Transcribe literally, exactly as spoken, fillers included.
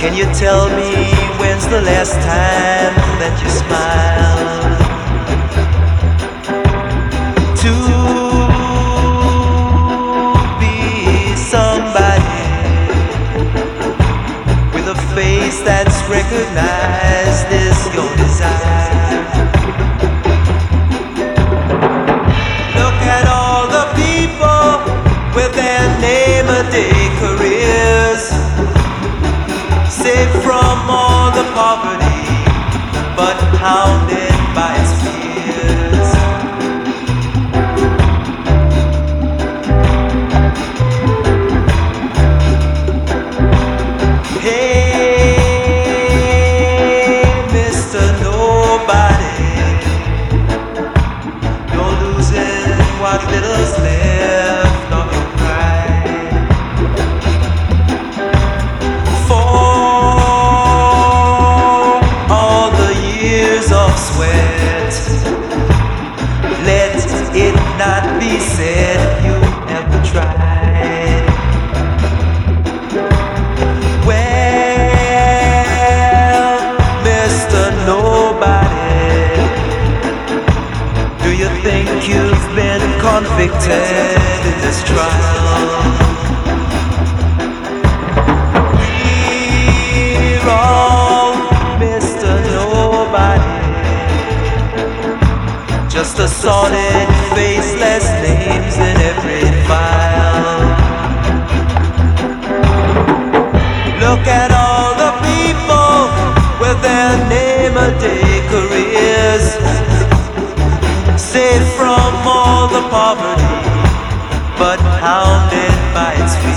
Can you tell me when's the last time that you smiled? To be somebody with a face that's recognized is your desire. Look at all the people with their name-a-day careers, saved from all the poverty, but hounded by its fears. Hey, Mister Nobody, you're losing what little's left of your pride. Sweat. Let it not be said you ever tried. Well, Mister Nobody, do you think you've been convicted in this trial? We're all Mister Nobody, just assorted, faceless names in every file. Look at all the people with their name-a-day careers, saved from all the poverty, but hounded by its fear.